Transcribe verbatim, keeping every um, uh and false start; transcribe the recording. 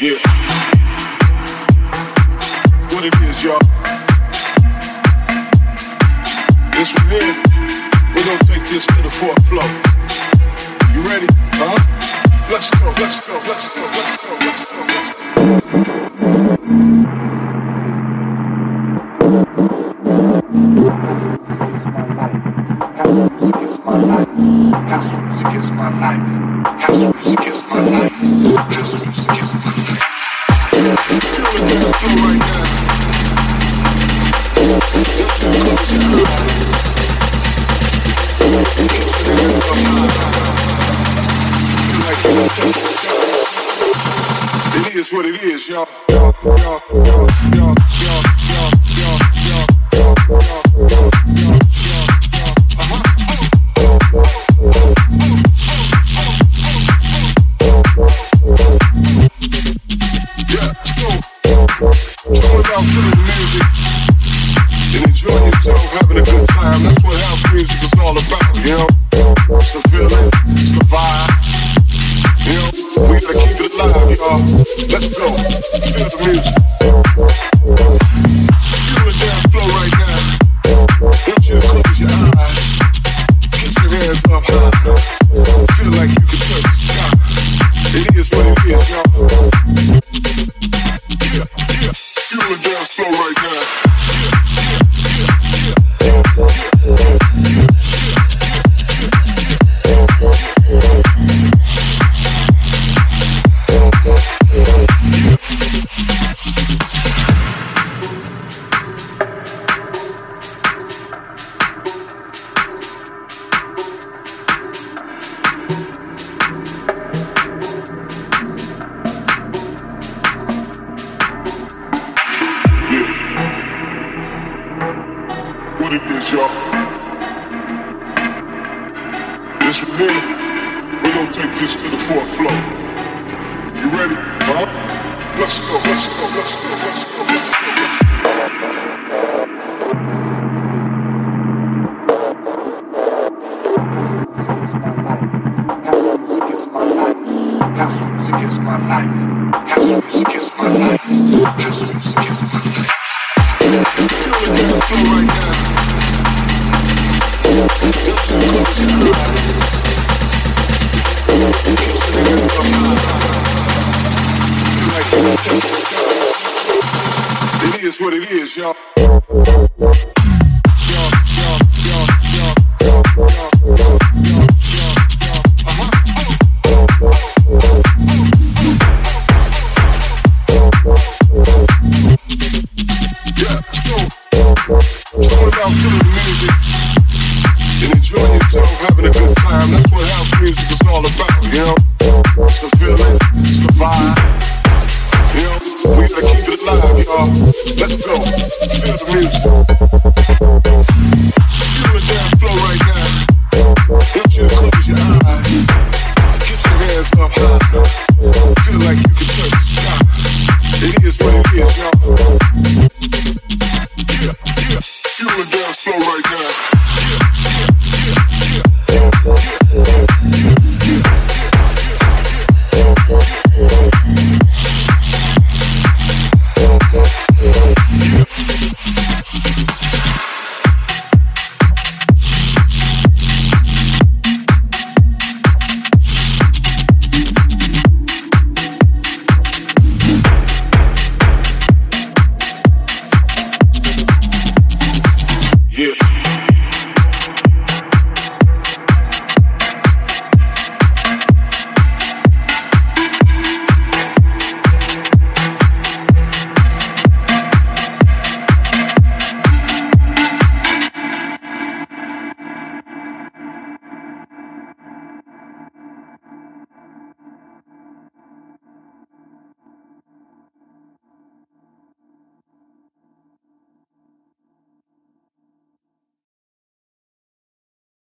Yeah. What it is, y'all. This one here, we're gonna take this to the fourth floor. You ready? Huh? Let's go, let's go, let's go, let's go, let's go, let's go. House music is my life. House music is my life. House music is my life. Feel the dance floor right now. It is what it is, y'all. Y'all, y'all, y'all, y'all, y'all, y'all, y'all, y'all, y'all, y'all, y'all. Out to the music and enjoy yourself, having a good time. That's what house music is all about, you know? It's the feeling, it's the vibe. You know, we gotta keep it alive, y'all. Let's go, feel the music. Feel the dance flow right now. I want you to close your eyes, get your hands up high. Feel like you can touch the sky. It is what it is, y'all. Yeah, yeah. Feel the dance flow right now. What it is, y'all. This one here, we're gonna take this to the fourth floor. You ready? Huh? Let's go, let's go, let's go, let's go, let's go. House music is my life. House music is my life. House music is my life. Feel the dance floor right now. It is what it is, y'all. Out to the music and enjoy yourself, having a good time. That's what house music is all about, you know? It's the feeling, it's the vibe. You know, we gotta keep it alive, y'all. Let's go, feel the music.